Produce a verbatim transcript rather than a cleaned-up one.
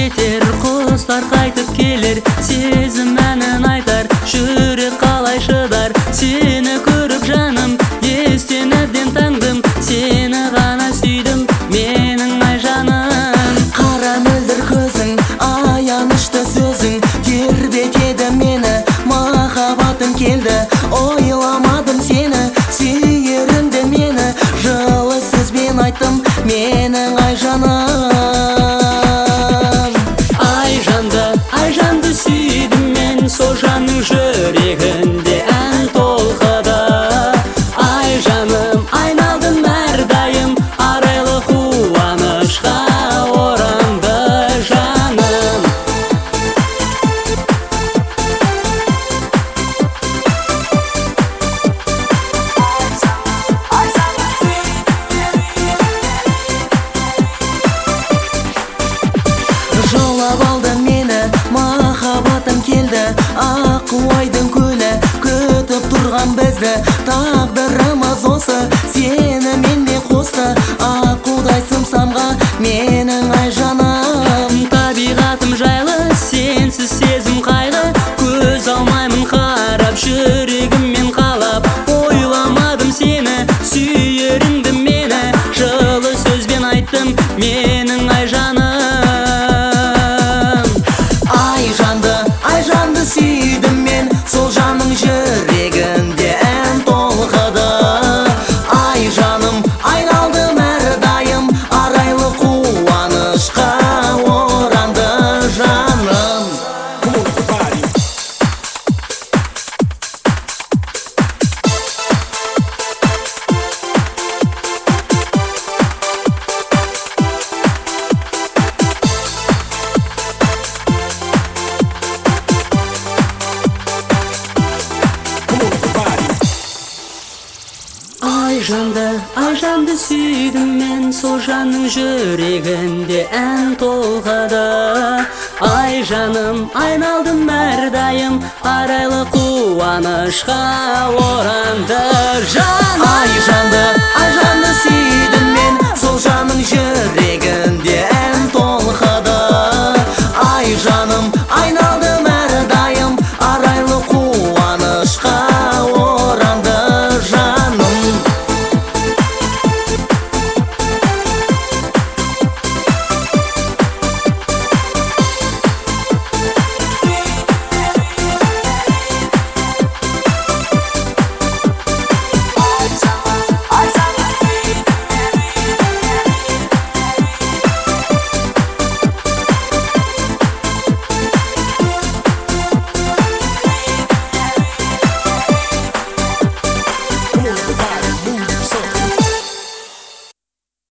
жетер, құстар қайтып келер, сезім әнін айтар, жүрек қалай шыдар. Сені көріп жаным, естен әбден таңдым, сені ғана сүйдім, менің ай жаным. Қара мөлдір көзің, аянышты сөзің тербетеді мені, махаббатым келді, ойламадым сені сүйерімді, мені жылы сөзбен айттым, менің ай жаным. Ай жанды, ай жанды сүйдім мен, сол жанның жүрегінде ән толқыды. Ай жаным, айналдым әрдайым, арайлы қуанышқа оранды жаным. Жолап алды мені, махаббатым келді, аққу айдың көлі күтіп тұрған бізді. Тағдырымыз осы, сені менде қосты, аққудай самға менің ай жаным. Табиғатым жайлы, сенсіз сезім қайғы, көз алмаймын қарап, жүрегіммен қалап. Ойламадым сені сүйерімді, мені жылы сөзбен айттым, менің ай жаным. Ай жанды, ай жанды сүйдім мен, сол жанның жүрегінде ән толқыды. Ай жаным, айналдым әрдайым, арайлы қуанышқа оранды жаным. Ай жанды, ай жанды сүйдім мен, сол жанның жүрегінде ән толқыды. Ай жаным, айналдым әрдайым, арайлы қуанышқа оранды жаным. Ай жанды, ай жанды